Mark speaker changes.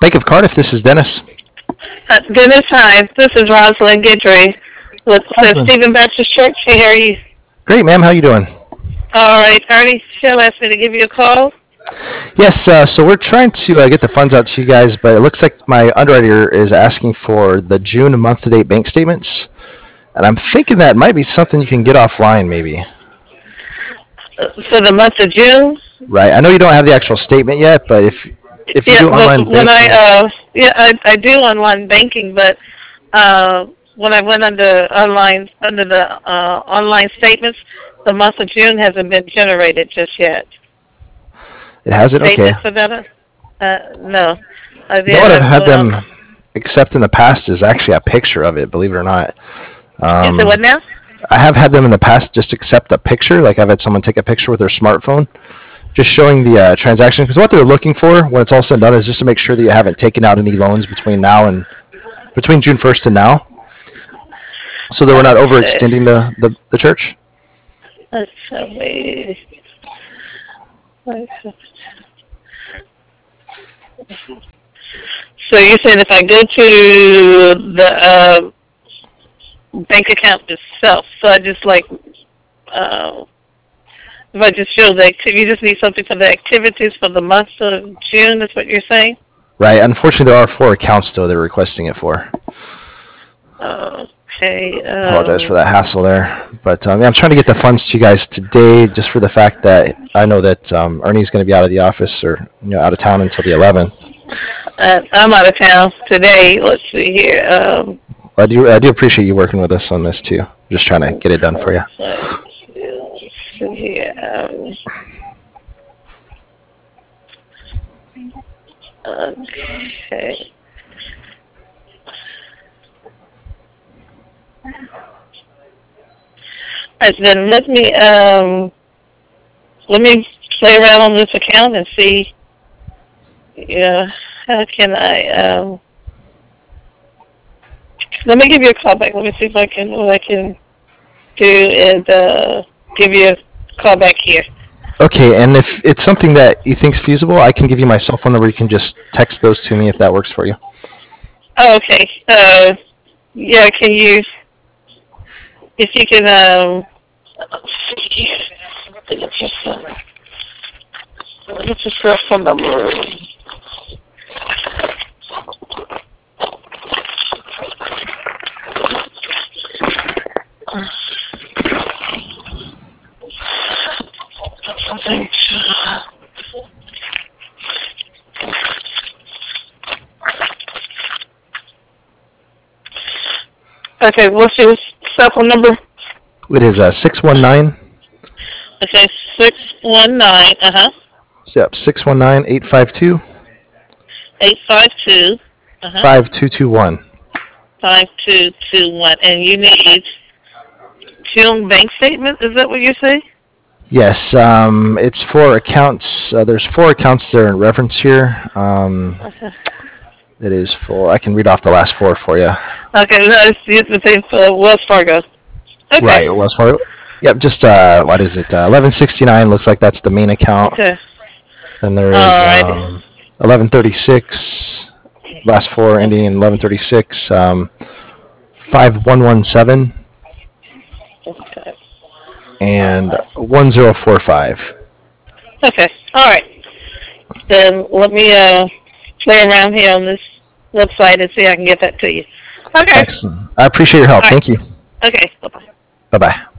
Speaker 1: Bank of Cardiff, this is Dennis.
Speaker 2: Dennis, hi. This is Rosalind Guidry with the
Speaker 1: Rosalind.
Speaker 2: Stephen Baptist Church. Hey, how are you?
Speaker 1: Great, ma'am. How you doing?
Speaker 2: All right. Ernie Shell asked me to give you a call.
Speaker 1: Yes, so we're trying to get the funds out to you guys, but it looks like my underwriter is asking for the June month-to-date bank statements, and I'm thinking that might be something you can get offline, maybe.
Speaker 2: For the month of June?
Speaker 1: Right. I know you don't have the actual statement yet, but if you do online
Speaker 2: when
Speaker 1: banking,
Speaker 2: I do online banking, but when I went under the online statements, the month of June hasn't been generated just yet.
Speaker 1: it hasn't. Okay.
Speaker 2: Statement for that? No.
Speaker 1: What I've had them accept in the past is actually a picture of it. Believe it or not.
Speaker 2: Is it what now?
Speaker 1: I have had them in the past just accept a picture. Like I've had someone take a picture with their smartphone, just showing the transaction. Because what they're looking for when it's all said and done is just to make sure that you haven't taken out any loans between June 1st and now, so that we're not overextending the church.
Speaker 2: Let's see. So you're saying if I go to the bank account itself, so I just if I just show the activity, you just need something for the activities for the month of June, is what you're saying?
Speaker 1: Right. Unfortunately, there are 4 accounts, though, they're requesting it for.
Speaker 2: Okay.
Speaker 1: Apologize for that hassle there. But I'm trying to get the funds to you guys today just for the fact that I know that Ernie's going to be out of the office or out of town until the 11th.
Speaker 2: I'm out of town today. Let's see here.
Speaker 1: I do appreciate you working with us on this, too. Just trying to get it done for you.
Speaker 2: Okay. Alright, then let me play around on this account and see. How can I? Let me give you a call back. Let me see if what I can do and give you a call back here.
Speaker 1: Okay, and if it's something that you think is feasible, I can give you my cell phone number. You can just text those to me if that works for you.
Speaker 2: Oh, okay. Yeah, can you, if you can, what's your cell phone number? Okay, what's your cell phone number?
Speaker 1: It is 619.
Speaker 2: Okay, 619.
Speaker 1: Yep, 619-852.
Speaker 2: 852.
Speaker 1: 5221.
Speaker 2: 5221. And you need June bank statement? Is that what you say?
Speaker 1: Yes, it's 4 accounts. There's 4 accounts that are in reference here. It is for. I can read off the last 4 for you.
Speaker 2: Okay, no, it's the same for Wells Fargo. Okay.
Speaker 1: Right, Wells Fargo. Yep, just what is it? 1169 looks like that's the main account.
Speaker 2: Okay.
Speaker 1: Then there is 1136. Last 4 ending in 1136. 5117.
Speaker 2: Okay.
Speaker 1: And 1045.
Speaker 2: Okay. All right. Then let me play around here on this website and see if I can get that to you. Okay.
Speaker 1: Excellent. I appreciate your help.
Speaker 2: Right.
Speaker 1: Thank you.
Speaker 2: Okay. Bye-bye.
Speaker 1: Bye-bye.